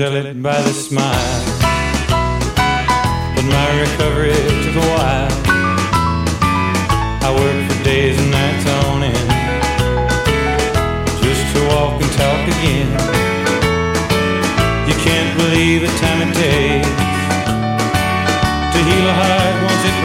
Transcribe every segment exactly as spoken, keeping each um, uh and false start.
tell it by the smile. But my recovery took a while. I worked for days and nights on end, just to walk and talk again. You can't believe the time it takes to heal a heart once it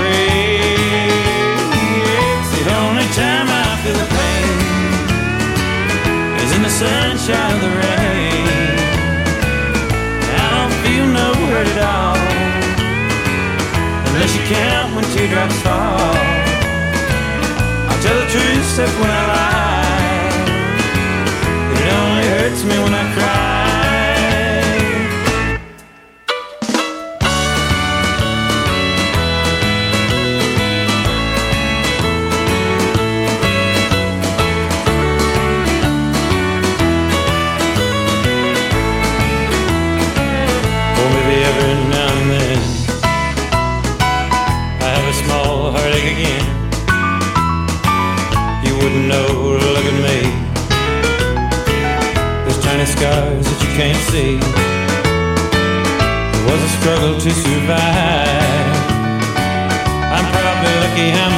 breaks. The only time I feel the pain is in the sunshine of the rain. I don't feel no hurt at all, unless you count when teardrops fall. I'll tell the truth except when I lie. It only hurts me when I cry. Oh, maybe every now and then I have a small heartache again. You wouldn't know, look at me, those tiny scars that you can't see. It was a struggle to survive. I'm probably lucky I'm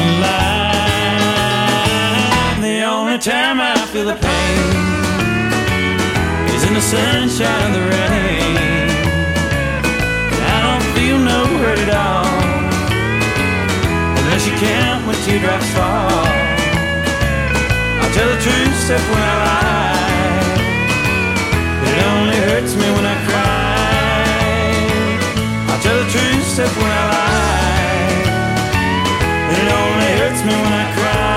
alive. The only time I feel the pain is in the sunshine of the rain. I don't feel no hurt at all, unless you count when teardrops fall. I'll tell the truth except when I lie. It only hurts me when I cry. I'll tell the truth except when I lie. It only hurts me when I cry.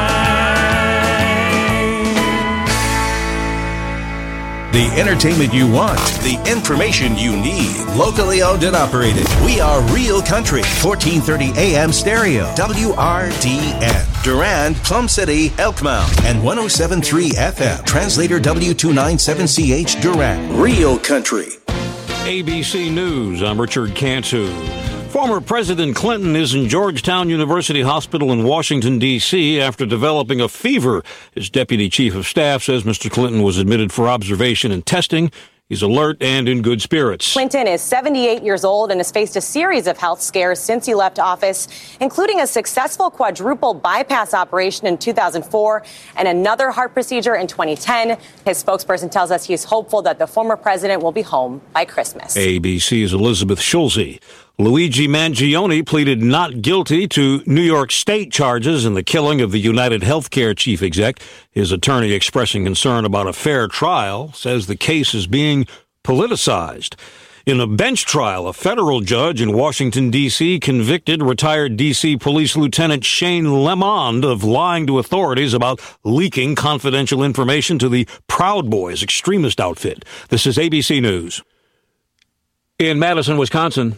The entertainment you want, the information you need. Locally owned and operated. We are Real Country, fourteen thirty A M stereo, W R D N. Durand, Plum City, Elkmount, and one oh seven point three F M. Translator W two ninety-seven C H, Durand. Real Country. A B C News, I'm Richard Cantu. Former President Clinton is in Georgetown University Hospital in Washington, D C after developing a fever. His deputy chief of staff says Mister Clinton was admitted for observation and testing. He's alert and in good spirits. Clinton is seventy-eight years old and has faced a series of health scares since he left office, including a successful quadruple bypass operation in two thousand four and another heart procedure in twenty ten. His spokesperson tells us he is hopeful that the former president will be home by Christmas. A B C's Elizabeth Schulze. Luigi Mangione pleaded not guilty to New York State charges in the killing of the United Healthcare chief exec. His attorney, expressing concern about a fair trial, says the case is being politicized. In a bench trial, a federal judge in Washington, D C convicted retired D C Police Lieutenant Shane Lemond of lying to authorities about leaking confidential information to the Proud Boys extremist outfit. This is A B C News. In Madison, Wisconsin,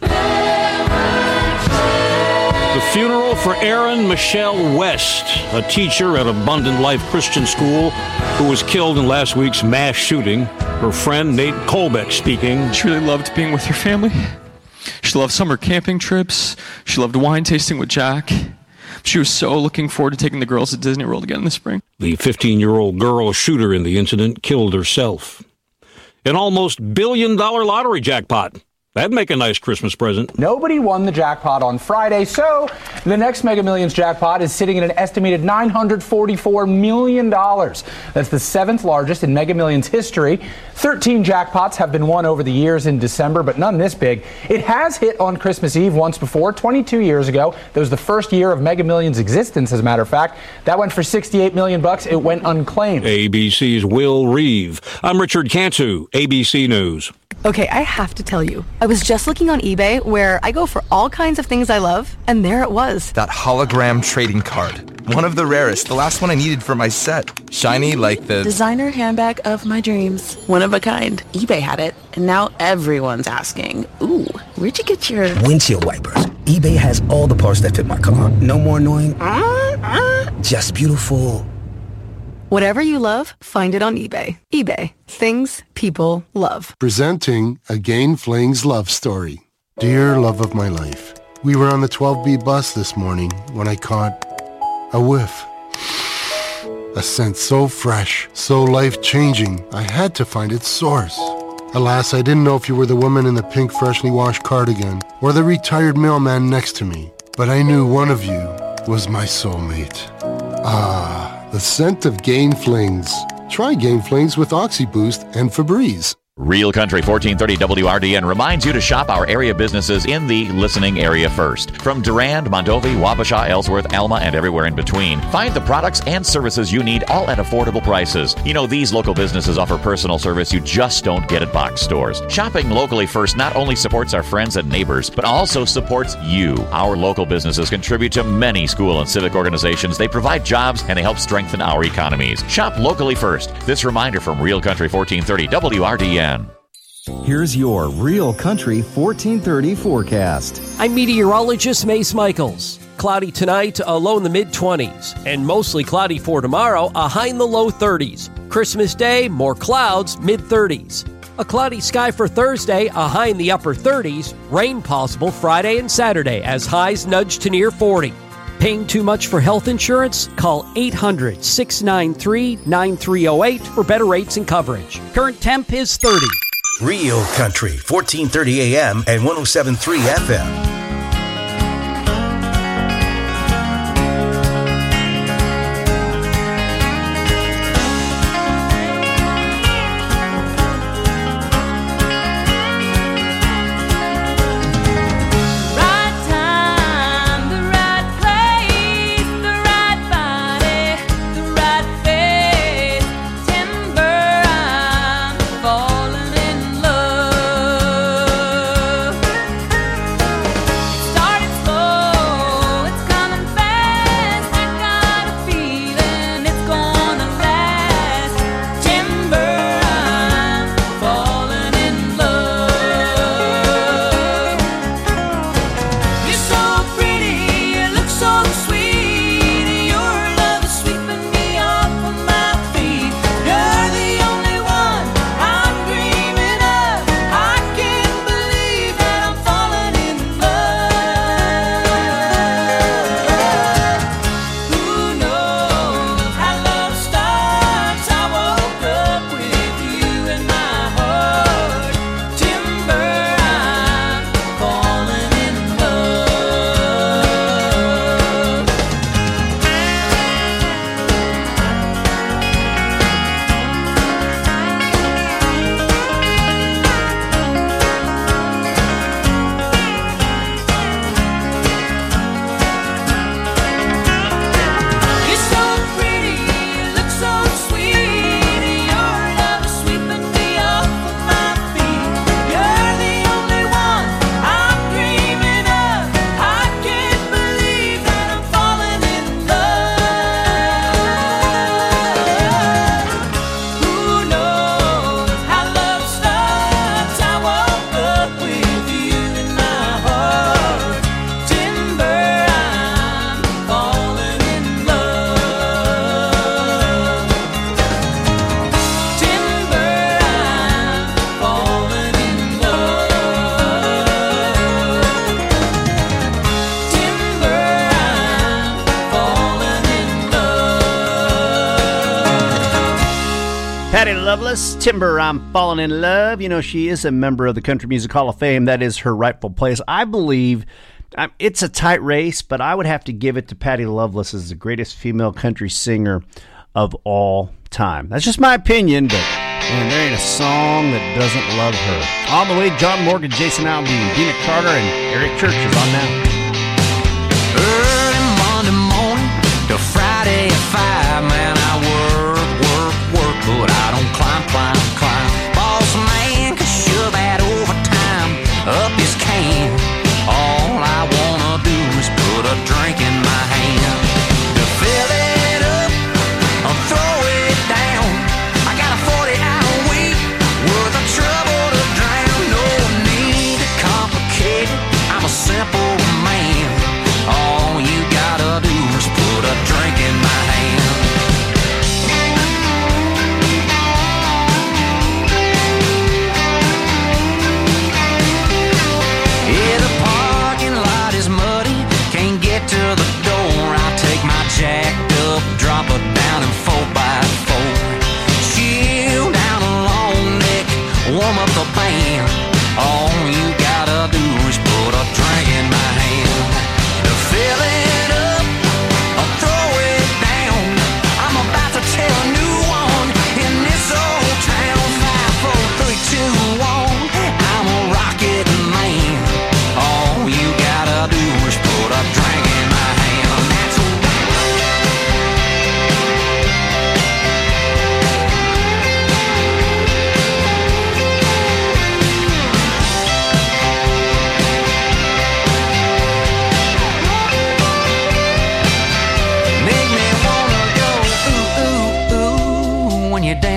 the funeral for Erin Michelle West, a teacher at Abundant Life Christian School who was killed in last week's mass shooting. Her friend Nate Colbeck speaking. She really loved being with her family. She loved summer camping trips. She loved wine tasting with Jack. She was so looking forward to taking the girls to Disney World again this spring. The fifteen-year-old girl shooter in the incident killed herself. An almost billion-dollar lottery jackpot. That'd make a nice Christmas present. Nobody won the jackpot on Friday, so the next Mega Millions jackpot is sitting at an estimated nine hundred forty-four million dollars. That's the seventh largest in Mega Millions history. thirteen jackpots have been won over the years in December, but none this big. It has hit on Christmas Eve once before, twenty-two years ago. That was the first year of Mega Millions' existence, as a matter of fact. That went for sixty-eight million bucks. It went unclaimed. A B C's Will Reeve. I'm Richard Cantu, A B C News. Okay, I have to tell you, I was just looking on eBay where I go for all kinds of things I love, and there it was. That hologram trading card. One of the rarest, the last one I needed for my set. Shiny like the... designer handbag of my dreams. One of a kind. eBay had it, and now everyone's asking, ooh, where'd you get your... windshield wipers. eBay has all the parts that fit my car. No more annoying... Uh, uh, just beautiful... Whatever you love, find it on eBay. eBay. Things people love. Presenting a Gain Flings love story. Dear love of my life, we were on the twelve B bus this morning when I caught a whiff. A scent so fresh, so life-changing, I had to find its source. Alas, I didn't know if you were the woman in the pink freshly washed cardigan or the retired mailman next to me, but I knew one of you was my soulmate. Ah, the scent of Gain Flings. Try Gain Flings with OxyBoost and Febreze. Real Country fourteen thirty W R D N reminds you to shop our area businesses in the listening area first. From Durand, Mondovi, Wabasha, Ellsworth, Alma, and everywhere in between, find the products and services you need all at affordable prices. You know, these local businesses offer personal service you just don't get at box stores. Shopping locally first not only supports our friends and neighbors, but also supports you. Our local businesses contribute to many school and civic organizations. They provide jobs and they help strengthen our economies. Shop locally first. This reminder from Real Country fourteen thirty W R D N. Here's your Real Country fourteen thirty forecast. I'm meteorologist Mace Michaels. Cloudy tonight, a low in the mid-twenties, and mostly cloudy for tomorrow, a high in the low thirties. Christmas Day, more clouds, mid-thirties. A cloudy sky for Thursday, a high in the upper thirties. Rain possible Friday and Saturday as highs nudge to near forty. Paying too much for health insurance? Call eight hundred, six nine three, nine three zero eight for better rates and coverage. Current temp is thirty. Real Country, fourteen thirty A M and one oh seven point three F M. Patti Loveless, Timber, I'm Falling in Love. You know, she is a member of the Country Music Hall of Fame. That is her rightful place. I believe um, it's a tight race, but I would have to give it to Patti Loveless as the greatest female country singer of all time. That's just my opinion, but man, there ain't a song that doesn't love her. On the way, John Morgan, Jason Aldean, Dina Carter, and Eric Church is on now. Early Monday morning to Friday at five, man, I work, work, work, but I don't climb, climb, climb. Boss man can shove that overtime up his can. All I wanna do is put a drink in my hand. To fill it up or throw it down, I got a forty hour week worth of trouble to drown. No need to complicate it, I'm a simple man. All you gotta do is put a drink in my hand.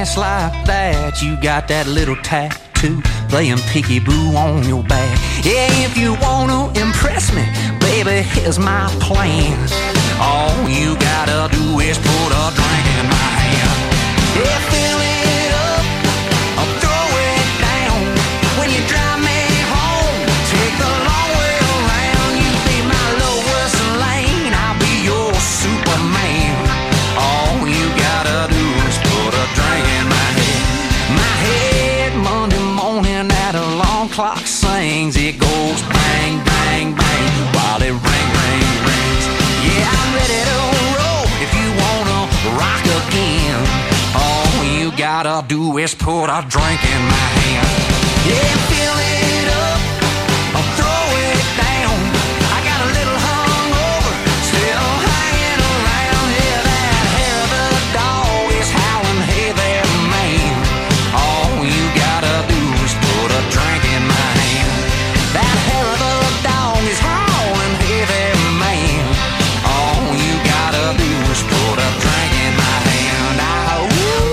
ass like that, you got that little tattoo playing peekaboo on your back. Yeah, if you wanna impress me, baby, here's my plan. All you gotta do is put a drink in my hand. Yeah, fill it up or throw it down. When you drive me home, take the long way around. You be my lowest lane, I'll be your Superman. All you gotta do is put a drink in my head. My head Monday morning at alarm clock sings. It goes bang, bang, bang while it ring, ring, rings. Yeah, I'm ready to roll if you wanna rock again. All you gotta do is put a drink in my hand. Yeah, fill it up or throw it down. I got a little hungover, still hanging around. Yeah, that hair of the dog is howling, hey there, man. All you gotta do is put a drink in my hand. That hair of the dog is howling, hey there, man. All you gotta do is put a drink in my hand. Ah, ooh.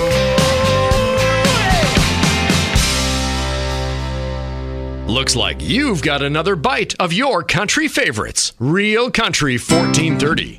Looks like you've got another bite of your country favorites. Real Country fourteen thirty.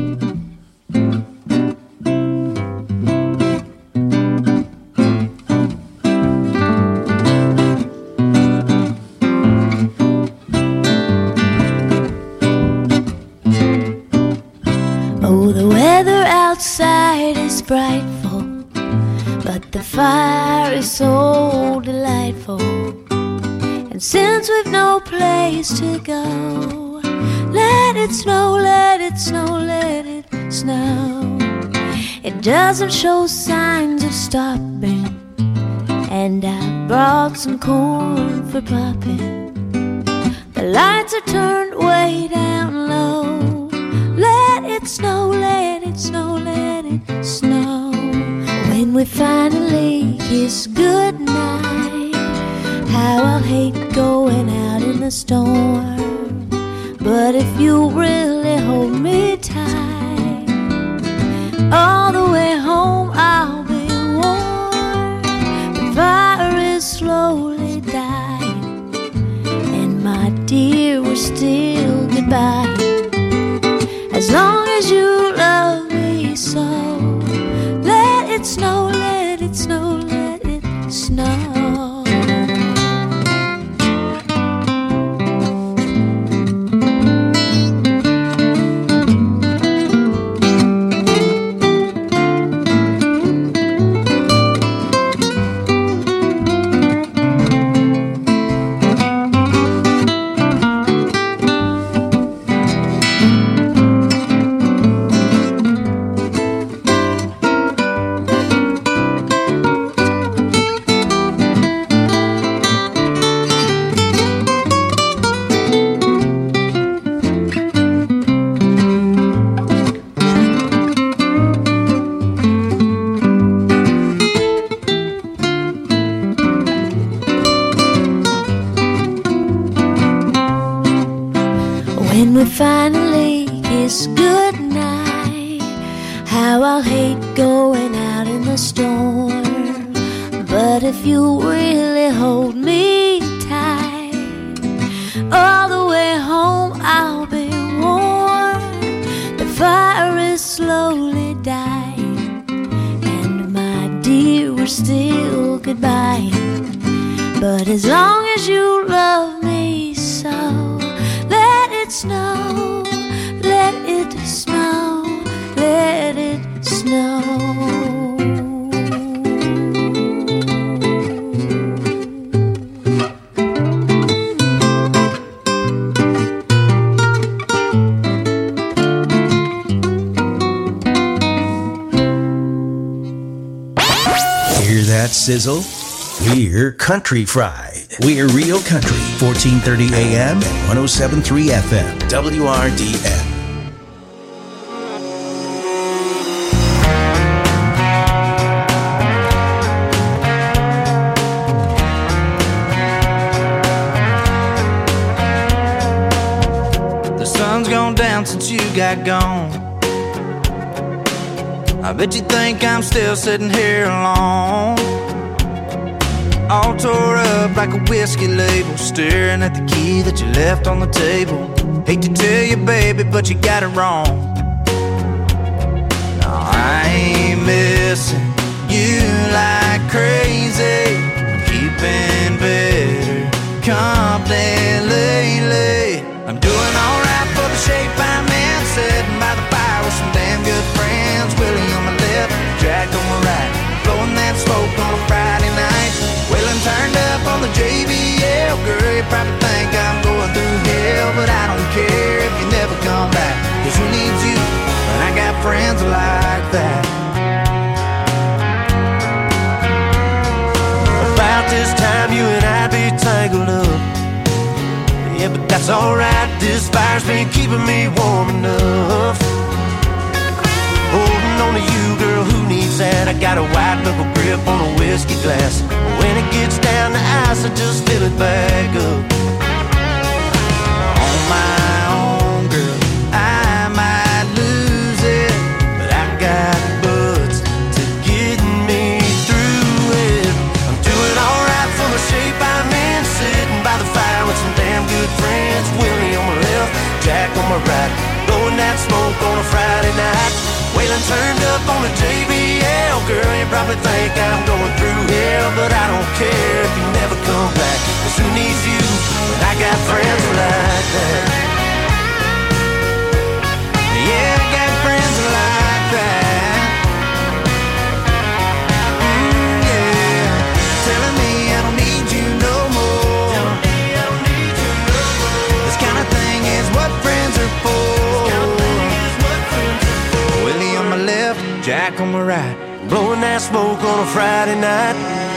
Oh, the weather outside is frightful, but the fire is so delightful. And since we've no place to go, let it snow, let it snow, let it snow. It doesn't show signs of stopping, and I brought some corn for popping. The lights are turned way down low. Let it snow, let it snow, let it snow. When we finally kiss goodnight, how I'll hate going out in the storm. But if you really hold me tight, all the way home I'll be warm. The fire is slowly dying, and my dear, we're still goodbye. As long as you love me so, let it snow, let it snow, let it snow. When we finally kiss goodnight, how I'll hate going out in the storm. But if you really hold me tight, all the way home I'll be warm. The fire is slowly dying, and my dear, we're still goodbye. But as long as you love me so, let it snow, let it snow, let it snow. Hear that sizzle? We're Country Fried. We're Real Country, fourteen thirty A M and one oh seven point three F M, W R D N. The sun's gone down since you got gone. I bet you think I'm still sitting here alone, all tore up like a whiskey label, staring at the key that you left on the table. Hate to tell you, baby, but you got it wrong. No, I ain't missing you like crazy. I'm keeping better company lately. I'm doing alright for the shape I'm in, sitting by the fire with some damn good friends. Willie on my left, Jack on my right, blowing that smoke on a Friday night. Waylon turned up on the J B L. Girl, you probably think I'm going through hell, but I don't care if you never come back, 'cause who needs you when I got friends like that? About this time you and I'd be tangled up, yeah, but that's alright. This fire's been keeping me warm enough. Holding on to you, girl, who needs that? I got a white knuckle grip on a whiskey glass. When it gets down to ice, I just fill it back up. On my own, girl, I might lose it, but I got buds to get me through it. I'm doing alright for the shape I'm in, sitting by the fire with some damn good friends. Willie on my left, Jack on my right, blowing that smoke on a Friday night. Waylon turned up on the J B L. Girl, you probably think I'm going through hell, but I don't care if you never come back, 'cause who needs you when I got friends like that? Yeah, I got friends like that. Mm, yeah, telling me I don't need you no more. This kind of thing is what friends are for. Willie on my left, Jack on my right, blowing that smoke on a Friday night.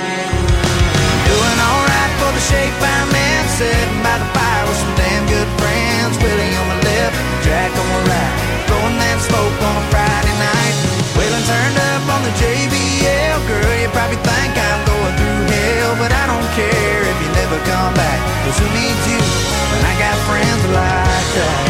Doing alright for the shape I'm in, sitting by the fire with some damn good friends. Willie on my left, Jack on my right, blowing that smoke on a Friday night. Waylon turned up on the J B L. Girl, you probably think I'm going through hell, but I don't care if you never come back, 'cause who needs you when I got friends like that?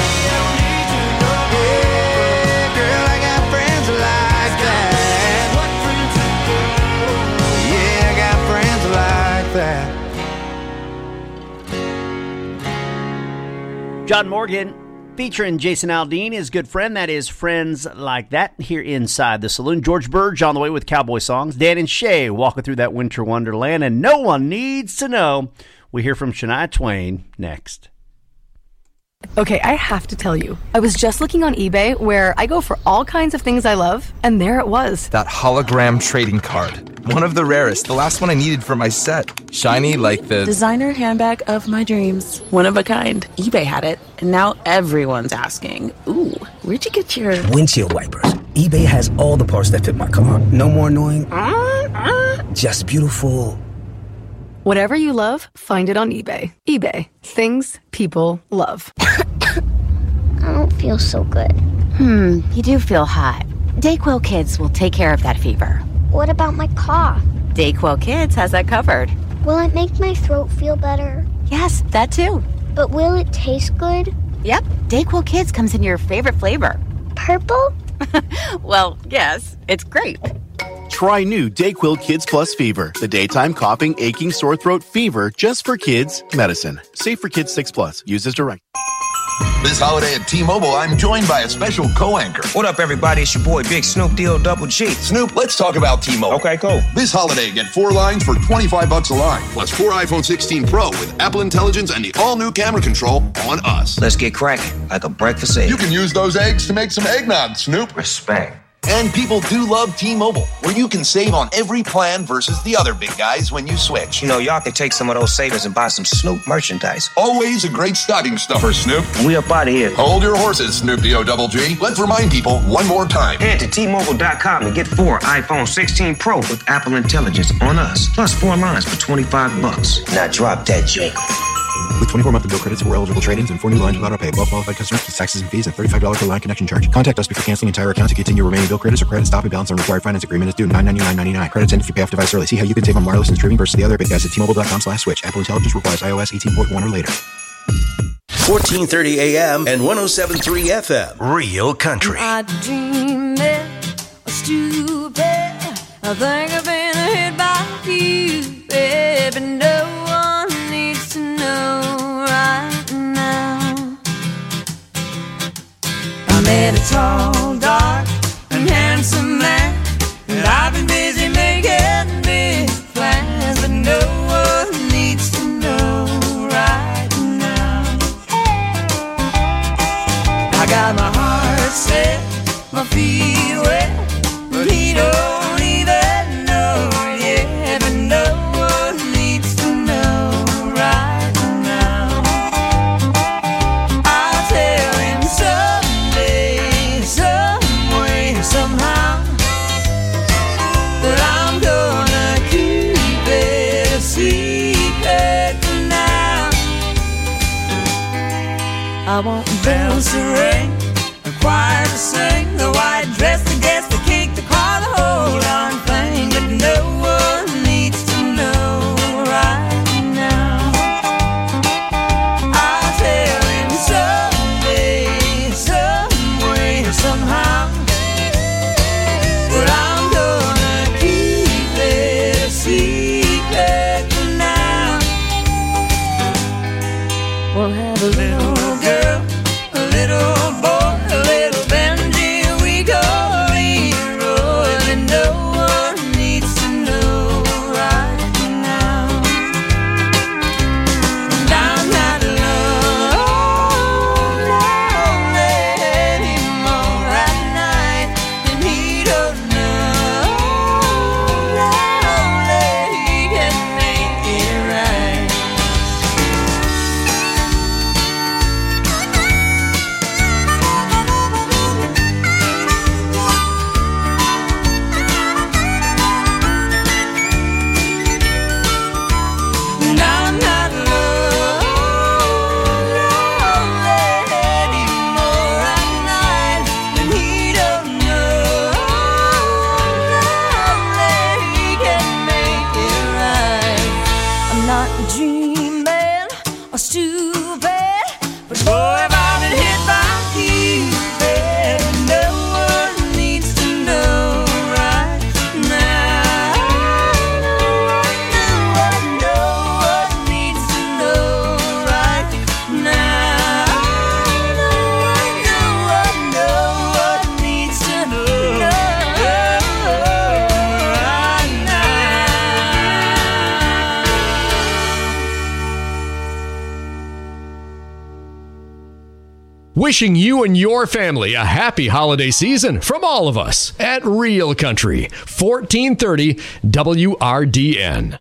John Morgan featuring Jason Aldean, his good friend. That is Friends Like That here inside the saloon. George Burge on the way with cowboy songs. Dan and Shay walking through that winter wonderland, and no one needs to know. We hear from Shania Twain next. Okay, I have to tell you, I was just looking on eBay where I go for all kinds of things I love, and there it was. That hologram trading card. One of the rarest. The last one I needed for my set. Shiny like the... designer handbag of my dreams. One of a kind. eBay had it, and now everyone's asking, ooh, where'd you get your... windshield wipers. eBay has all the parts that fit my car. No more annoying... just beautiful... Whatever you love, find it on eBay. eBay. Things people love. I don't feel so good. Hmm, you do feel hot. Dayquil Kids will take care of that fever. What about my cough? Dayquil Kids has that covered. Will it make my throat feel better? Yes, that too. But will it taste good? Yep, Dayquil Kids comes in your favorite flavor. Purple? Well, yes, it's grape. Try new Dayquil Kids Plus Fever, the daytime coughing, aching, sore throat fever just for kids medicine. Safe for kids six plus. Use as direct. This holiday at T-Mobile, I'm joined by a special co-anchor. What up, everybody? It's your boy, Big Snoop D O Double G. Snoop, let's talk about T-Mobile. Okay, cool. This holiday, get four lines for twenty-five bucks a line, plus four iPhone sixteen Pro with Apple Intelligence and the all-new camera control on us. Let's get cracking, like a breakfast egg. You can use those eggs to make some eggnog, Snoop. Respect. And people do love T-Mobile, where you can save on every plan versus the other big guys when you switch. You know, y'all can take some of those savings and buy some Snoop merchandise. Always a great stocking stuffer, Snoop. We up out of here. Hold your horses, Snoop D O Double G. Let's remind people one more time. Head to T Mobile dot com and get four iPhone sixteen Pro with Apple Intelligence on us, plus four lines for twenty-five bucks. Now drop that joint. With twenty-four monthly bill credits for eligible trade-ins and four new lines without auto pay. Well qualified customers plus taxes and fees and thirty-five dollars per line connection charge. Contact us before canceling entire account to continue remaining bill credits or credit stop and balance on required finance agreement is due nine ninety-nine ninety-nine. Credits end if you pay off device early. See how you can save on wireless and streaming versus the other big guys at T Mobile dot com slash switch. Apple Intelligence requires iOS eighteen point one or later. fourteen thirty A M and one oh seven point three F M. Real Country. I dream it, stupid. I think I've been hit by you, baby. No one needs to know right now. I met a tall, dark, and handsome man, and I've been busy making big plans, but no one needs to know right now. I got my heart set, my feet wet, but he don't even know yet. But no one needs to know right now. I'll tell him someday, some way, somehow, that I'm gonna keep it a secret for now. I want bells to ring, a choir to sing, the white dress, the guest, the cake, the car, the whole darn thing. But no one needs to know right now. I'll tell him someday, some way, somehow, that I'm gonna keep it a secret for now. We'll have a little girl, a little boy, a little Benji, we go Leroy, and no one needs to know right now. And I'm not alone, lonely anymore at night, and he don't know, lonely, he can make it right. And I'm not alone, lonely anymore at night, and he don't know, lonely, he can make it right. I'm not dreaming or stupid, but boy, if I've been hit by you, baby, no one needs to know right now. No one, no one needs to know right now. No one, no one, no one needs to know right now. Wishing you and your family a happy holiday season from all of us at Real Country, fourteen thirty W R D N.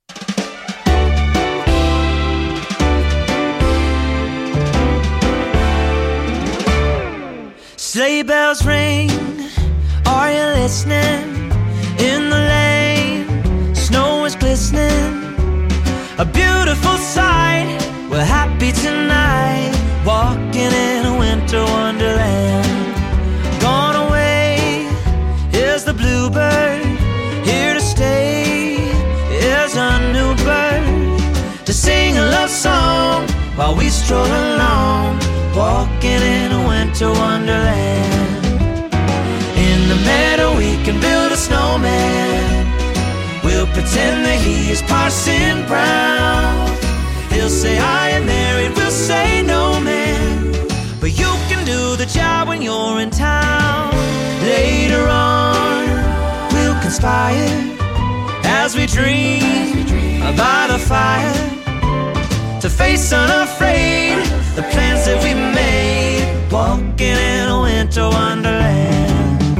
Sleigh bells ring, are you listening? In the lane, snow is glistening. A beautiful sight, we're happy tonight, walking in a winter wonderland. Gone away is the bluebird, here to stay is a new bird, to sing a love song while we stroll along, walking in a winter wonderland. In the meadow we can build a snowman, we'll pretend that he is Parson Brown. He'll say I am married, we'll say no man, but you can do the job when you're in town. Later on we'll conspire as we dream about a fire, to face unafraid the plans that we made, walking in a winter wonderland.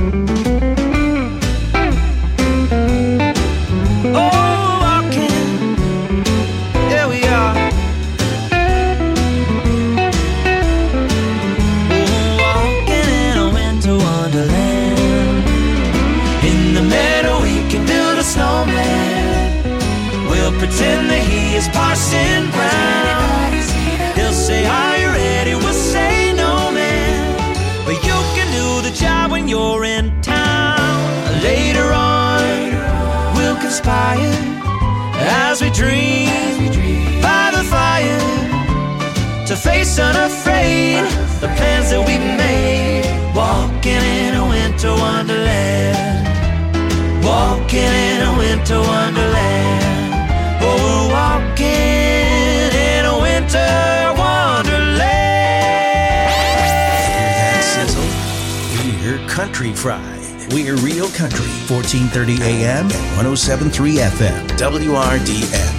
Oh, walking, here we are. Oh, walking in a winter wonderland. In the meadow we can build a snowman, we'll pretend that he is Parson Brown. He'll say, are you ready? We'll say no man, but you can do the job when you're in town. Later on we'll conspire as we dream by the fire, to face unafraid the plans that we made, walking in a winter wonderland. winter wonderland. Oh, we're walking in a winter wonderland. Hear that sizzle? We're Country Fried. We're Real Country, fourteen thirty A M and one oh seven point three F M, W R D N.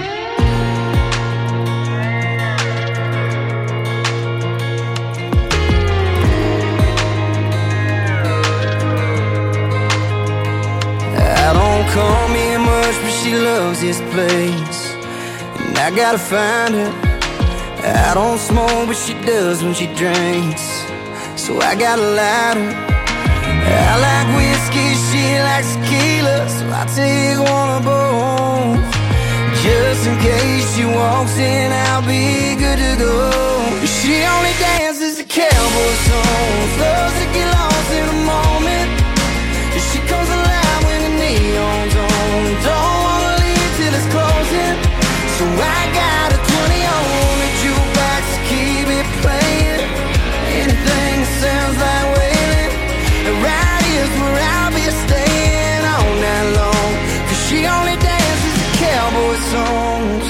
Call me much, but she loves this place, and I gotta find her. I don't smoke, but she does when she drinks, so I gotta light her. I like whiskey, she likes tequila, so I take one of both. Just in case she walks in, I'll be good to go. She only dances to cowboy songs, loves to get lost in a moment. She comes alive when the neon's on. Don't wanna leave till it's closing, so I got a twenty on the jukebox to keep it playing. Anything that sounds like wailing, right here's where I'll be staying all night long. Cause she only dances to cowboy songs.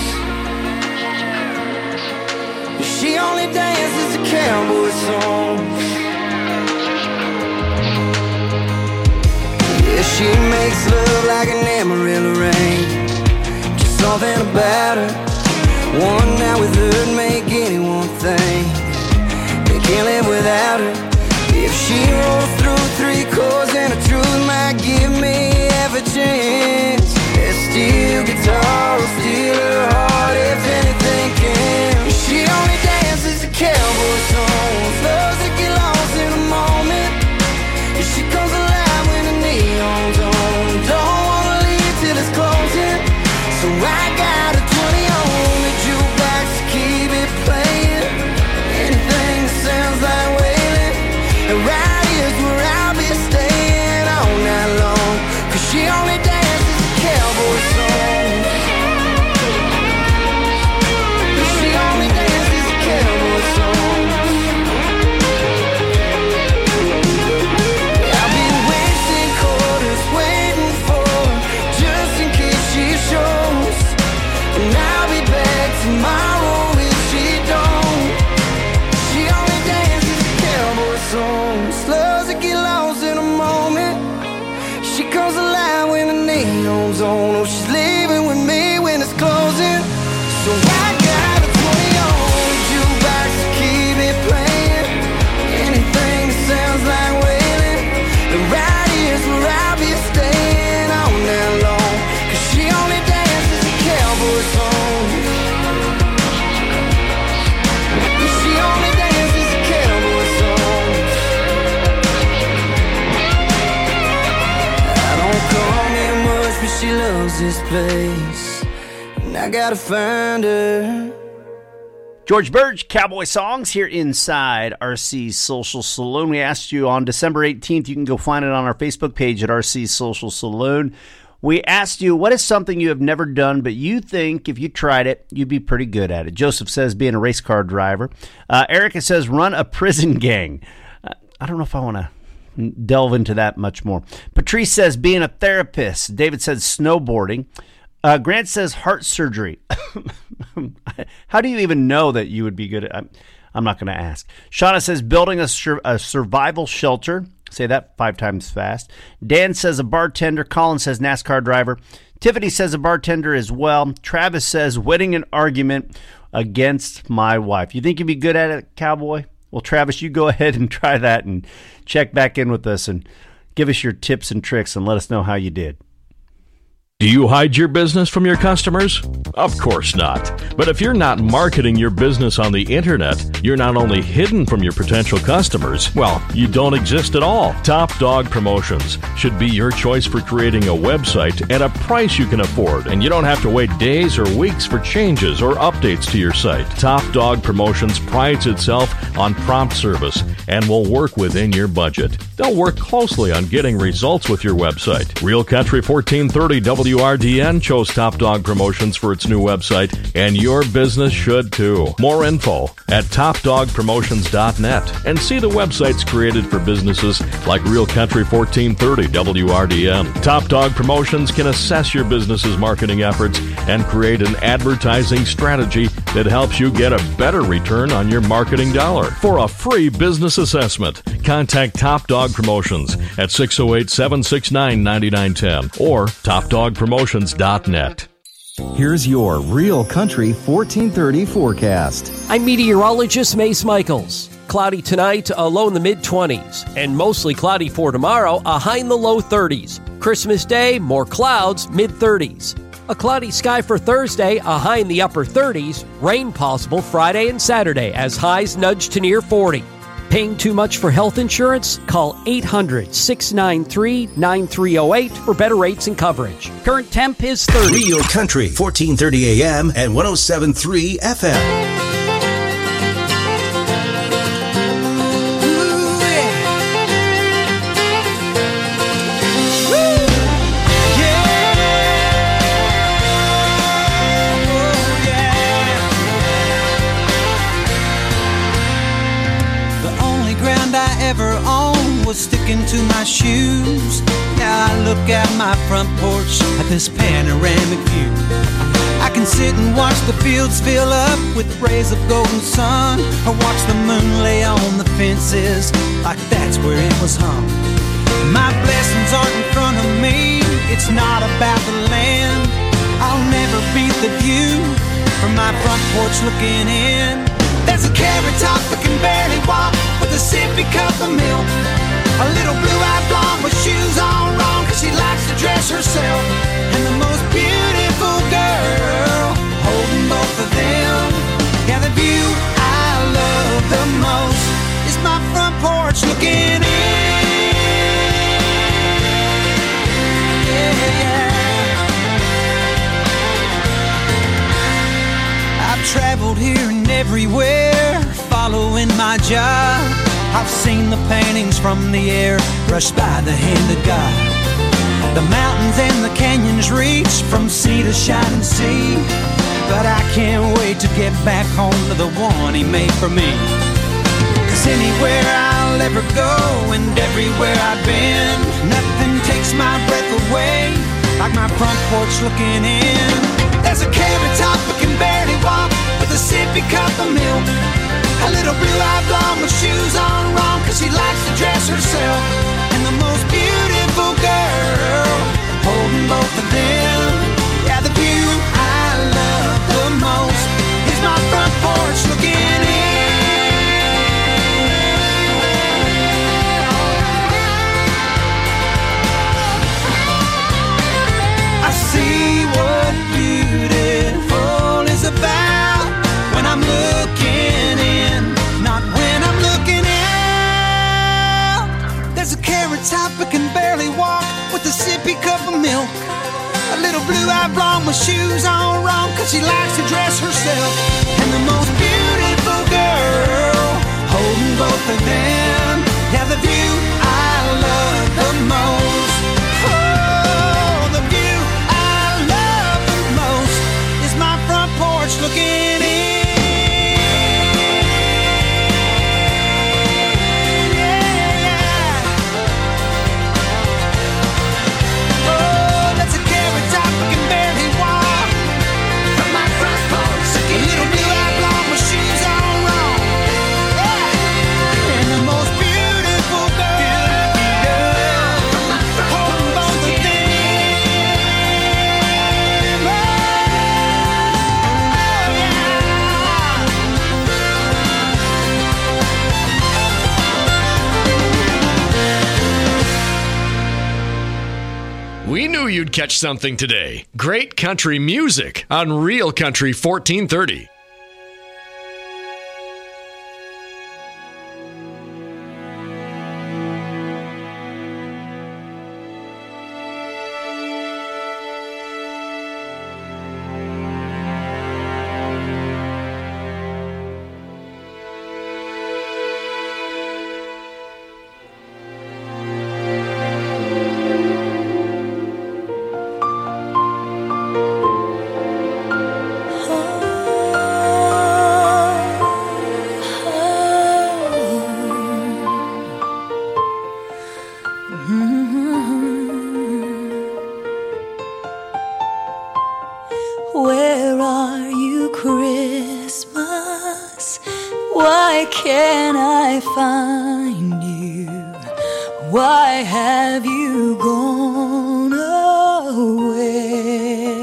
She only dances to cowboy songs. She makes love like an Amarillo rain. Just something about her. One night with her make anyone think they can't live without her. If she rolls through three chords, then the truth might give me half a chance. That steel guitar will steal her heart if anything can. She only dances to cowboy songs, loves to get lost in a moment. She comes alive when the neon's on. Don't wanna leave till it's closing, so I got a twenty on the jukebox to keep it playing. Anything that sounds like wailing, and right here's where I'll be staying all night long. Cause she only dances to cowboy songs. She only dances to cowboy songs. Tomorrow if she don't. She only dances to cowboy songs, loves to get lost in a moment. She comes alive when the neon's on. Oh, she's leaving with me when it's closing, so I got a twenty on the jukebox to keep it playing. Anything that sounds like wailing, and right here's where I'll be staying all night long. Cause she only dances to cowboy songs. She loves this place, and I gotta find her. George Burge, Cowboy Songs, here inside R C's Social Saloon. We asked you on December eighteenth. You can go find it on our Facebook page at R C's Social Saloon. We asked you, what is something you have never done, but you think if you tried it, you'd be pretty good at it? Joseph says being a race car driver. Uh, Erica says run a prison gang. Uh, I don't know if I want to delve into that much more. Patrice says being a therapist. David says snowboarding. Uh, Grant says heart surgery. How do you even know that you would be good at? I'm, I'm not going to ask. Shauna says building a, sur- a survival shelter. Say that five times fast. Dan says a bartender. Colin says NASCAR driver. Tiffany says a bartender as well. Travis says winning an argument against my wife. You think you'd be good at it, cowboy? Well, Travis, you go ahead and try that and check back in with us and give us your tips and tricks and let us know how you did. Do you hide your business from your customers? Of course not. But if you're not marketing your business on the internet, you're not only hidden from your potential customers, well, you don't exist at all. Top Dog Promotions should be your choice for creating a website at a price you can afford, and you don't have to wait days or weeks for changes or updates to your site. Top Dog Promotions prides itself on prompt service and will work within your budget. They'll work closely on getting results with your website. Real Country fourteen thirty W W R D N chose Top Dog Promotions for its new website, and your business should too. More info at top dog promotions dot net, and see the websites created for businesses like Real Country fourteen thirty W R D N. Top Dog Promotions can assess your business's marketing efforts and create an advertising strategy that helps you get a better return on your marketing dollar. For a free business assessment, contact Top Dog Promotions at six oh eight, seven six nine, nine nine one zero or top dog promotions dot net. Here's your Real Country fourteen thirty forecast. I'm meteorologist Mace Michaels. Cloudy tonight, a low in the mid-twenties, and mostly cloudy for tomorrow, a high in the low thirties. Christmas Day, more clouds, mid-thirties. A cloudy sky for Thursday, a high in the upper thirties. Rain possible Friday and Saturday as highs nudge to near forty. Paying too much for health insurance? Call eight hundred, six nine three, nine three oh eight for better rates and coverage. Current temp is thirty. Real Country, fourteen thirty A M and one oh seven point three F M. Ever owned was sticking to my shoes. Now I look out my front porch at this panoramic view. I can sit and watch the fields fill up with rays of golden sun, or watch the moon lay on the fences like that's where it was hung. My blessings aren't in front of me, it's not about the land. I'll never beat the view from my front porch looking in. There's a carrot top that can barely walk with a sippy cup of milk. A little blue-eyed blonde with shoes on wrong, cause she likes to dress herself. And the most beautiful girl holding both of them. Yeah, the view I love the most is my front porch looking in. Yeah, yeah. I've traveled here and everywhere, following my job. I've seen the paintings from the air, brushed by the hand of God. The mountains and the canyons reach from sea to shining sea. But I can't wait to get back home to the one he made for me. Cause anywhere I'll ever go and everywhere I've been, nothing takes my breath away like my front porch looking in. There's a carrot top that can barely walk with a sippy cup of milk. A little blue-eyed blonde with shoes on wrong, cause she likes to dress herself. And the most beautiful girl holding both of them. Yeah, the view I love the most is my front porch looking in. I see what beautiful is about when I'm looking in, not when I'm looking out. There's a carrot top that can barely walk with a sippy cup of milk. A little blue-eyed blonde with shoes on wrong, cause she likes to dress herself. And the most beautiful girl holding both of them. Yeah, the view I love the most. Oh, the view I love the most is my front porch looking in. We knew you'd catch something today. Great country music on Real Country fourteen thirty. Why can't I find you? Why have you gone away?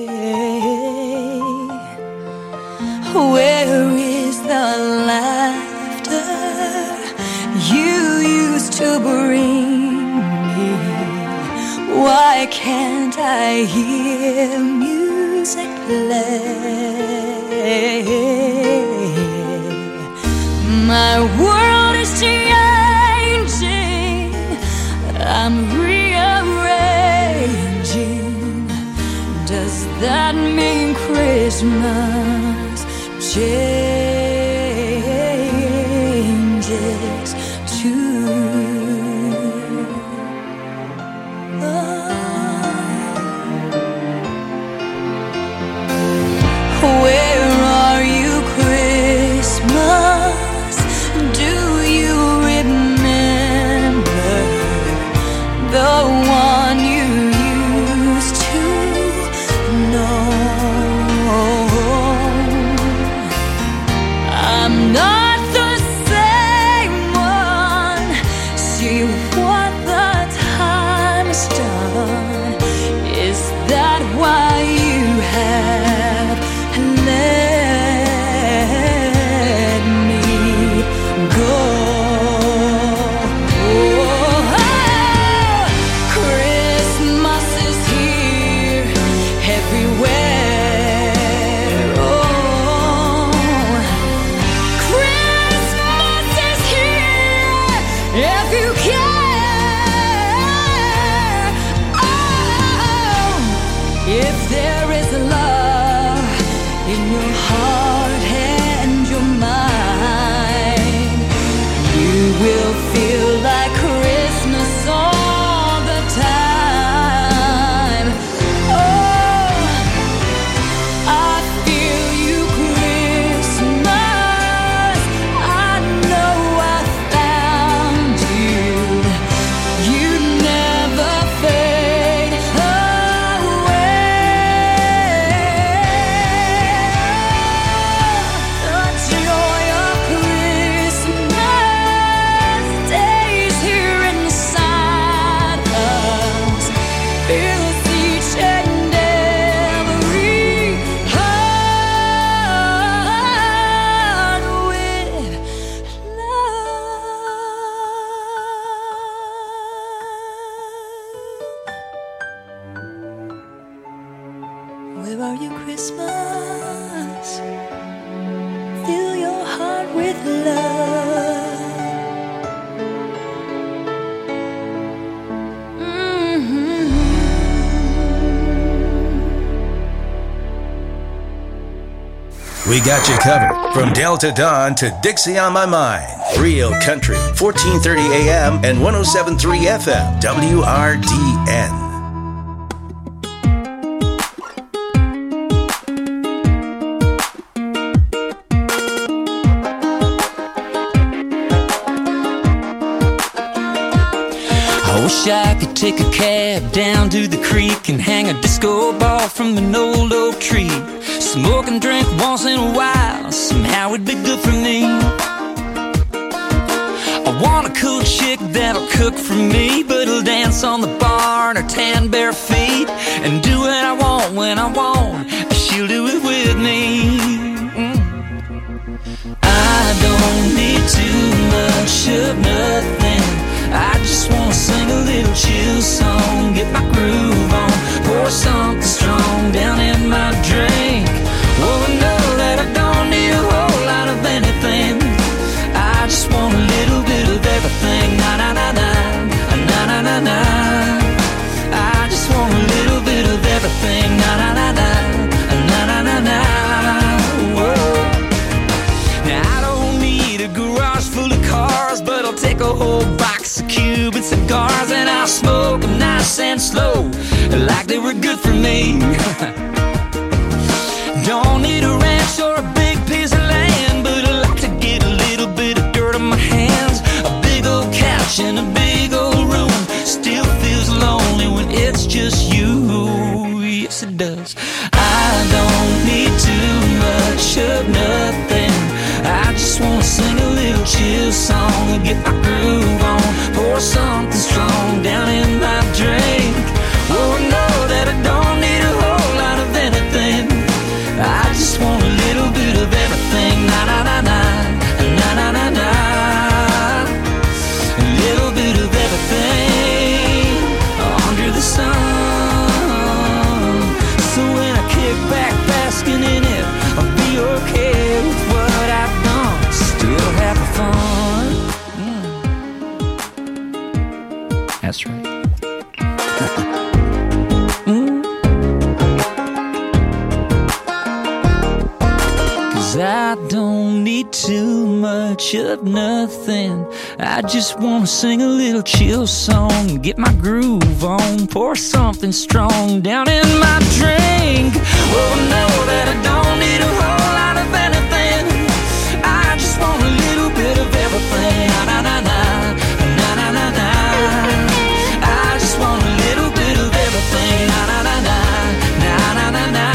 Where is the laughter you used to bring me? Why can't I hear music play? My world is changing, I'm rearranging. Does that mean Christmas changes too? Where are you, Christmas? Do you remember the one you used to know? I'm not the same one. See what the time has done. Is that why you have let me go? Christmas is here everywhere. Oh, Christmas is here if you care. Oh, if there is love in your heart and your mind, you will feel like Christmas all the time. Oh, I feel you, Christmas. I know I found you. You never fade away. The joy of Christmas stays here inside us, fills each and every heart with love. Where are you, Christmas? Fill your heart with love. Mhm. We got you covered from Delta Dawn to Dixie on My Mind. Real Country, fourteen thirty A M and one oh seven point three F M, W R D N. I wish I could take a cab down to the creek and hang a disco ball from an old oak tree. Smoke and drink once in a while, somehow it'd be good for me. I want a cool chick that'll cook for me, but will dance on the bar in her tan bare feet and do what I want when I want. She'll do it with me. Mm. I don't need too much of nothing. I just wanna sing a little chill song, get my groove on, pour something strong down in my drink. Oh, I know that I don't need a whole lot of anything. I just want a little bit of everything. Na na na na, na na na na. I just want a little bit of everything. Na na na na, na na na na. Whoa. Now I don't need a garage full of cars, but I'll take a whole box of Cuban cigars and I'll smoke them nice and slow, like they were good for me. Don't need a ranch or a big piece of land, but I like to get a little bit of dirt on my hands. A big old couch in a big old room still feels lonely when it's just you. Yes, it does. I don't need too much of nothing. I just want wanna sing a little chill song and get my groove on. Pour something strong down in my drink. Oh, know that I don't need a whole lot of anything. I just want a little bit of everything. Na na na na, na na na na. A little bit of everything under the sun. So when I kick back basking in it, I'll be okay with what I've done. Still having fun. Mm. That's right. I don't need too much of nothing. I just wanna sing a little chill song, get my groove on, pour something strong down in my drink. Oh, know that I don't need a whole lot of anything. I just want a little bit of everything. Na na na na, na na na na. I just want a little bit of everything. Na na na na, na na na na.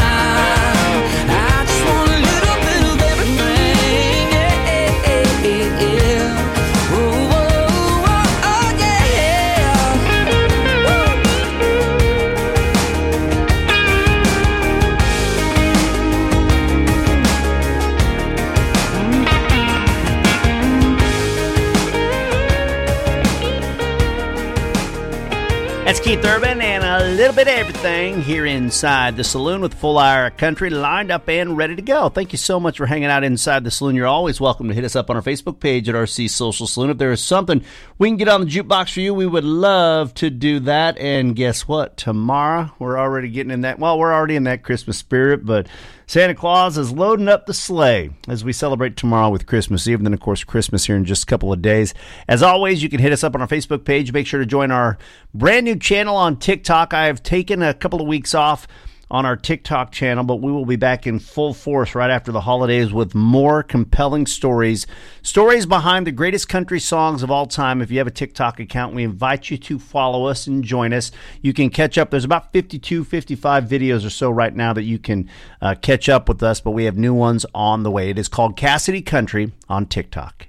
That's Keith Urban and a little bit of everything here inside the saloon with Full Hour Country lined up and ready to go. Thank you so much for hanging out inside the saloon. You're always welcome to hit us up on our Facebook page at R C Social Saloon. If there is something we can get on the jukebox for you, we would love to do that. And guess what? Tomorrow, we're already getting in that, well, we're already in that Christmas spirit, but Santa Claus is loading up the sleigh as we celebrate tomorrow with Christmas Eve, and then, of course, Christmas here in just a couple of days. As always, you can hit us up on our Facebook page. Make sure to join our brand new channel on TikTok. I have taken a couple of weeks off on our TikTok channel, but we will be back in full force right after the holidays with more compelling stories. Stories behind the greatest country songs of all time. If you have a TikTok account, we invite you to follow us and join us. You can catch up. There's about fifty-two, fifty-five videos or so right now that you can uh, catch up with us, but we have new ones on the way. It is called Cassidy Country on TikTok.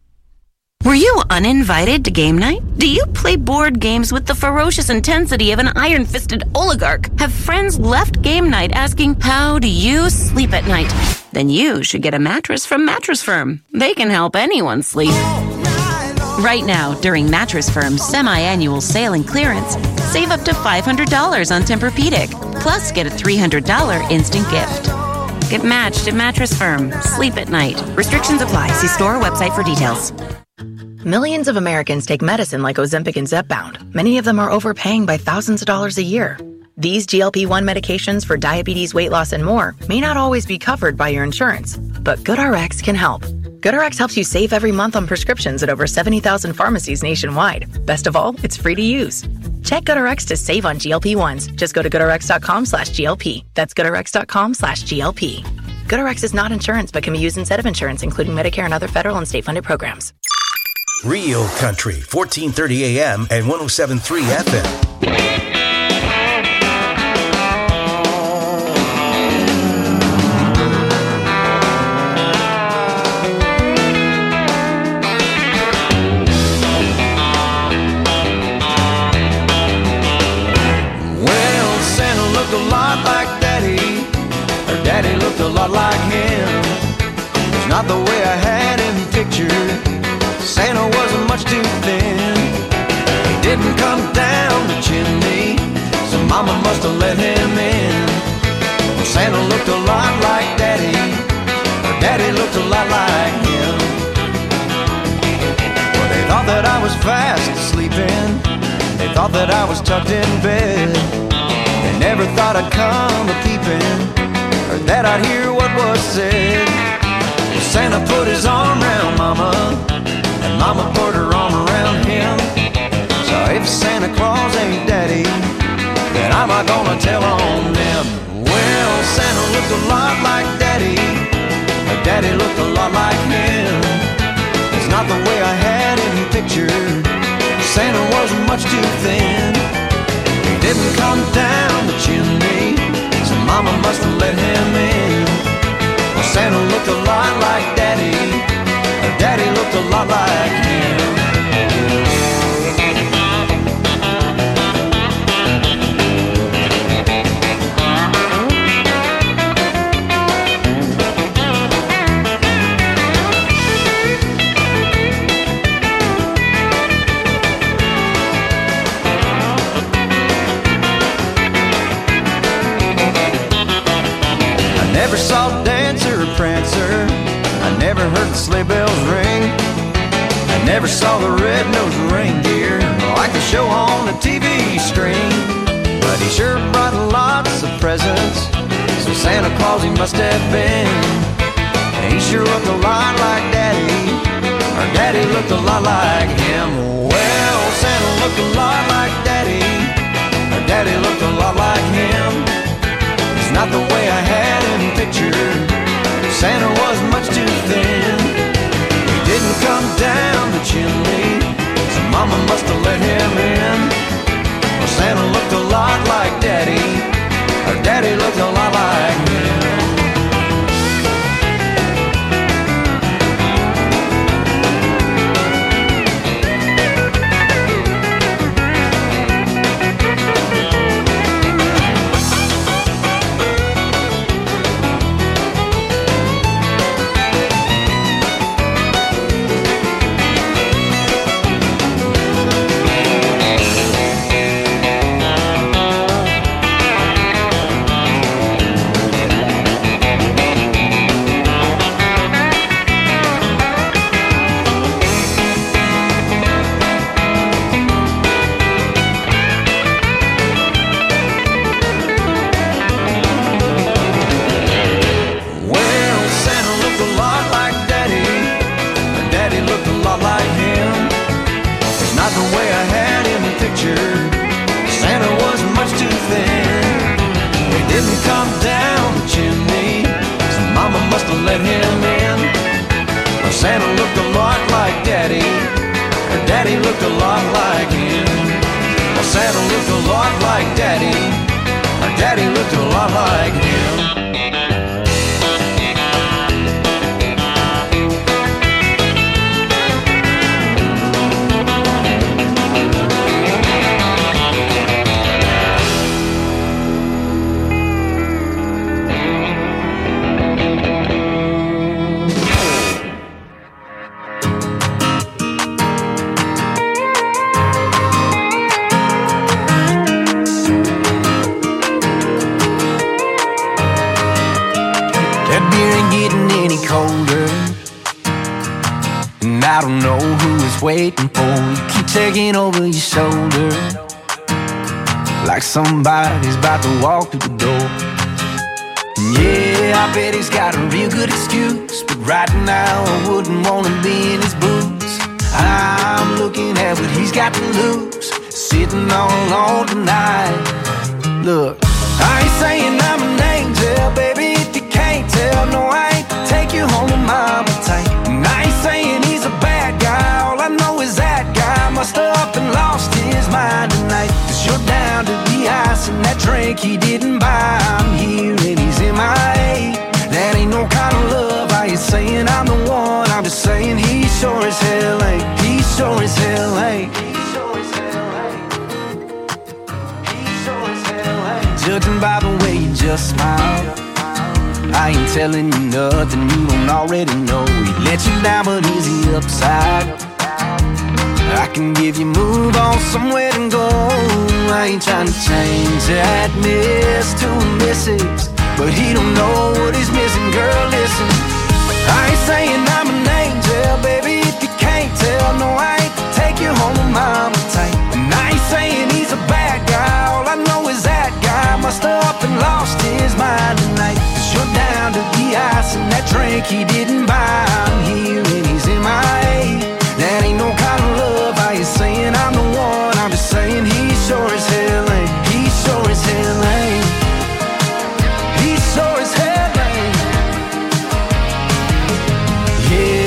Were you uninvited to game night? Do you play board games with the ferocious intensity of an iron-fisted oligarch? Have friends left game night asking, how do you sleep at night? Then you should get a mattress from Mattress Firm. They can help anyone sleep. Right now, during Mattress Firm's semi-annual sale and clearance, save up to five hundred dollars on Tempur-Pedic, plus get a three hundred dollars instant gift. Get matched at Mattress Firm. Sleep at night. Restrictions apply. See store or website for details. Millions of Americans take medicine like Ozempic and Zepbound. Many of them are overpaying by thousands of dollars a year. These G L P one medications for diabetes, weight loss, and more may not always be covered by your insurance, but GoodRx can help. GoodRx helps you save every month on prescriptions at over seventy thousand pharmacies nationwide. Best of all, it's free to use. Check GoodRx to save on G L P ones. Just go to goodrx.com slash GLP. That's goodrx.com slash GLP. GoodRx is not insurance, but can be used instead of insurance, including Medicare and other federal and state-funded programs. Real Country, fourteen thirty A M and one oh seven point three F M. Well, Santa looked a lot like Daddy, or Daddy looked a lot like him. It's not the way I had him pictured. Santa wasn't much too thin. He didn't come down the chimney, so Mama must have let him in. Well, Santa looked a lot like Daddy, or Daddy looked a lot like him. Well, they thought that I was fast sleeping. They thought that I was tucked in bed. They never thought I'd come a-peeping, or that I'd hear what was said. Well, Santa put his arm around Mama, and Mama put her arm around him. So if Santa Claus ain't Daddy, then I'm not gonna tell on them. Well, Santa looked a lot like Daddy, but Daddy looked a lot like him. It's not the way I had him pictured. Santa wasn't much too thin. He didn't come down the chimney, so Mama must have let him in. Well, Santa looked a lot like Daddy, or looked a lot like him. Never saw Dancer or Prancer, I never heard the sleigh bells ring, I never saw the red-nosed reindeer like the show on the T V screen. But he sure brought lots of presents, so Santa Claus he must have been. He sure looked a lot like Daddy, or Daddy looked a lot like him. Well, Santa looked a lot like Daddy, or Daddy looked a lot like him. Not the way I had him pictured. Santa was much too thin. He didn't come down the chimney, so Mama must have let him in. Well, Santa looked a lot like Daddy, or Daddy looked a lot like him. Let him in. Well, Santa looked a lot like Daddy, or Daddy looked a lot like him. Well, Santa looked a lot like Daddy, or Daddy looked a lot like him. I don't know who is waiting for you. Keep taking over your shoulder, like somebody's about to walk through the door. Yeah, I bet he's got a real good excuse, but right now I wouldn't want to be in his boots. I'm looking at what he's got to lose, sitting all alone tonight. Look, I ain't saying I'm an angel, baby, if you can't tell. No, I ain't take you home to mama tight. And I ain't saying he's a bad guy, all I know is that guy must have up and lost his mind tonight. Cause you're down to the ice and that drink he didn't buy. I'm here and he's in my A. That ain't no kind of love, I ain't saying I'm the one, I'm just saying he sure as hell ain't. He sure as hell ain't. Judging by the way you just smile, I ain't telling you nothing you don't already know. He let you down, but is he upside? I can give you move on somewhere to go. I ain't trying to change that miss to a missus, but he don't know what he's missing. Girl, listen, I ain't saying I'm an angel, baby, if you can't tell. No, I ain't take you home to mama tight. And I ain't saying he's a bad guy, all I know is that guy must have up and lost his mind tonight. Cause you're down to the ice and that drink he didn't buy. I'm here and he's in my A. That ain't no kind of love, I ain't saying I'm the one, I'm just saying he sure as hell ain't. He sure as hell ain't. He sure as hell ain't. Yeah.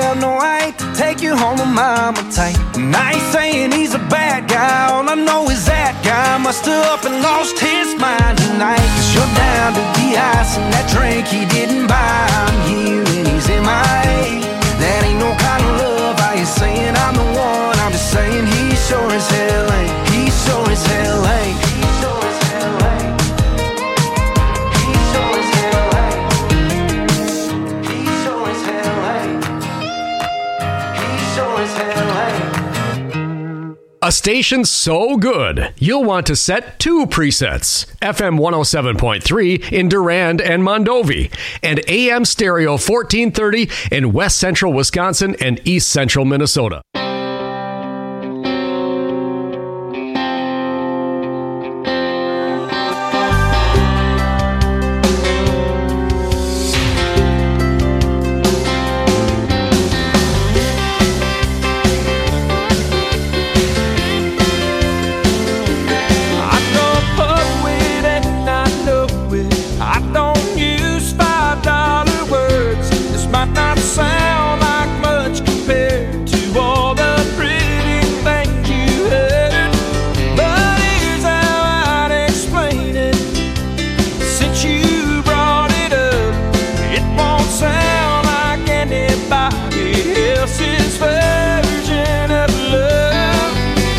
well, no, I ain't to take you home to mama type. And I ain't saying he's a bad guy, all I know is that guy must have up and lost his mind tonight. Cause you're down to the ice and that drink he didn't buy. I'm here and he's in my A. That ain't no kind of love, I ain't saying I'm the one, I'm just saying he sure as hell ain't. He sure as hell ain't. He sure as hell ain't. He sure as hell ain't. He sure as hell ain't. He sure as hell ain't. A station so good, you'll want to set two presets. F M one oh seven point three in Durand and Mondovi, and A M Stereo fourteen thirty in West Central Wisconsin and East Central Minnesota. Sound like much compared to all the pretty things you heard, but here's how I'd explain it. Since you brought it up, it won't sound like anybody else's version of love.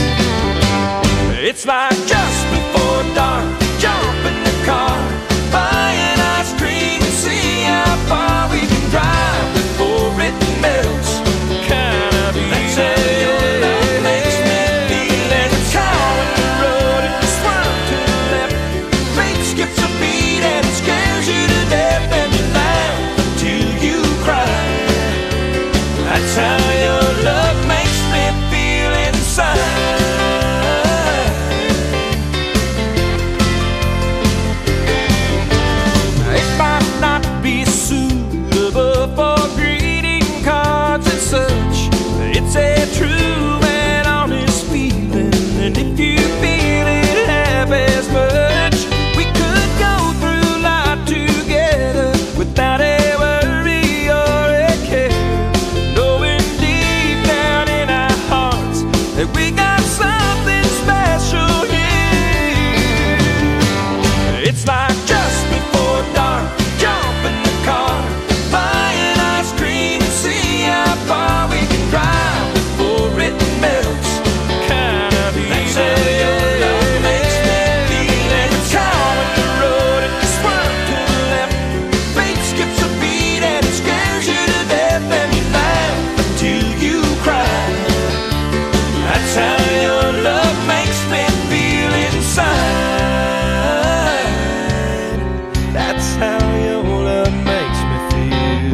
It's like just before dark, jump in the car, buy an ice cream and see how far we can drive before it melts. Kind of that's how your love makes me feel. And it's car on the road and you swerve to the left. Fate skips a beat and it scares you to death, and you laugh until you cry. That's how your love makes me feel inside. It might not be suitable for greeting cards and such. It's a true and honest feeling, and if you feel it half as much, we could go through life together without a worry or a care, knowing deep down in our hearts that we got something special here. It's like just before dark, jump in the car, buy an ice cream and see how far we can drive before it melts. Kind of that's how your love makes me feel. And it's car on the road and you swerve to the left. Fate skips a beat and it scares you to death, and you laugh until you cry. That's how your love makes me feel inside. That's how your love makes me feel.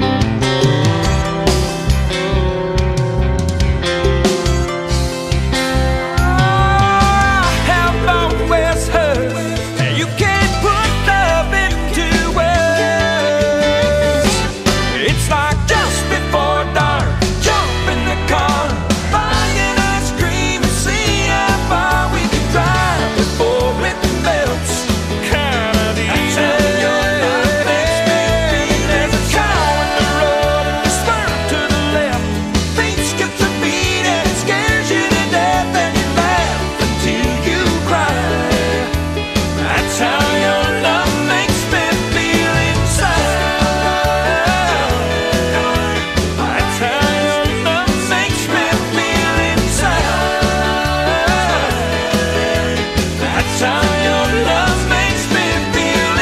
I have always heard you can't put love into words. It's like just before dark, jump in the car, buy an ice cream and see how far we can drive before it melts. Kind of that's how your love makes me feel. There's a car on the road and you swerve to the left. Fate skips a beat and it scares you to death, and you laugh until you cry. That's how your love makes me feel inside. That's how your love makes me feel inside. That's how your love makes me feel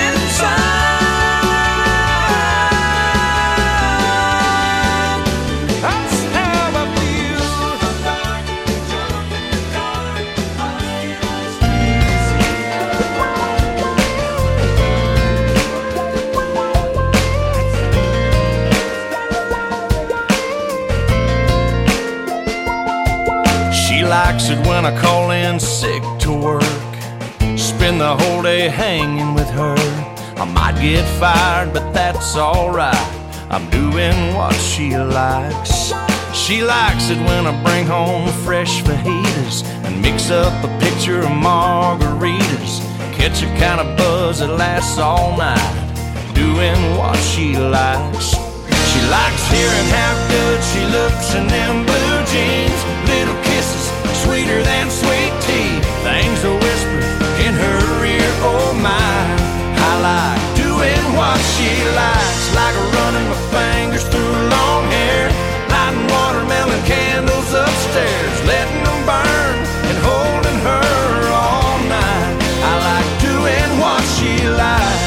inside. That's how I feel. She likes it when I call in sick to work, spend the whole day hanging with her. I might get fired, but that's alright. I'm doing what she likes. She likes it when I bring home fresh fajitas and mix up a pitcher of margaritas. Catch a kind of buzz that lasts all night, doing what she likes. She likes hearing how good she looks in them blue jeans. Little kisses, sweeter than sweet tea. Things a whisper in her ear, oh my. I like doing what she likes, like running my fingers through long hair, lighting watermelon candles upstairs, letting them burn and holding her all night. I like doing what she likes.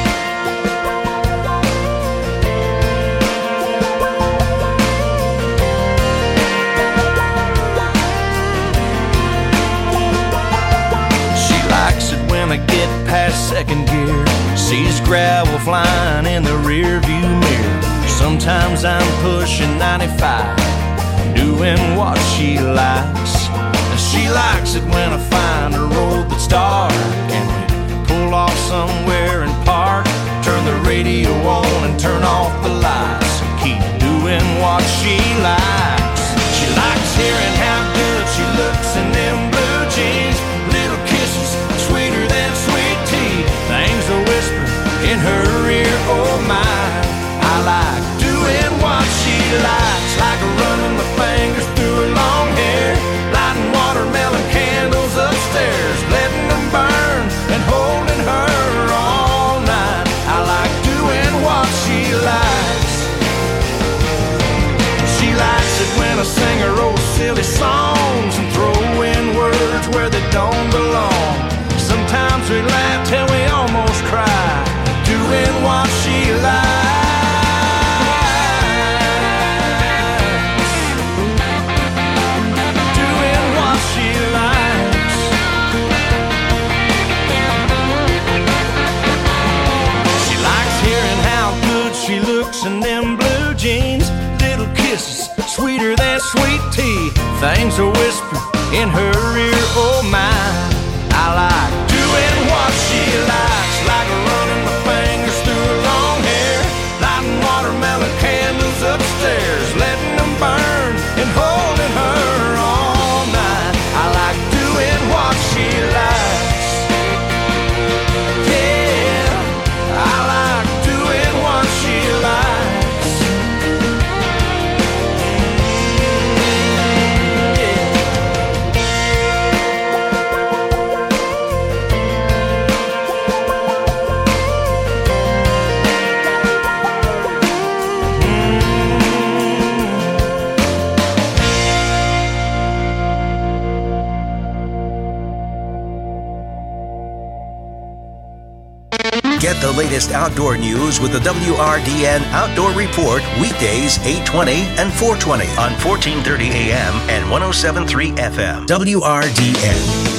I get past second gear, sees gravel flying in the rear view mirror. Sometimes I'm pushing ninety-five, doing what she likes. And she likes it when I find a road that's dark and we pull off somewhere and park, turn the radio on and turn off the lights, keep doing what she likes. She likes hearing how good she looks in them blue jeans. Little kisses, sweeter than sweet tea. Things a whisper in her ear, oh my. I like doing what she likes, like running my fingers through her long hair, lighting watermelon candles upstairs, letting them burn and holding her all night. I like doing what she likes. She likes it when I sing her old silly songs and throw in words where they don't belong. Sometimes we laugh till we almost cry, doing what she likes. Doing what she likes. She likes hearing how good she looks in them blue jeans. Little kisses, sweeter than sweet tea. Things a whisper in her ear, oh my. I like doing what she likes, like running my fingers through her long hair, lighting watermelon candles upstairs, letting them burn and holding her all night. I like doing what she likes. Yeah, I like doing what she likes. Get the latest outdoor news with the W R D N Outdoor Report weekdays eight twenty and four twenty on fourteen thirty A M and one oh seven point three F M. W R D N.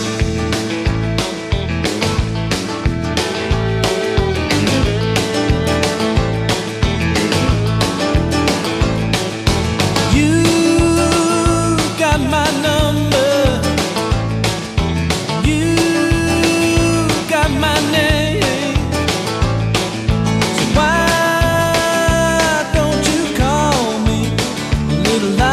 Little light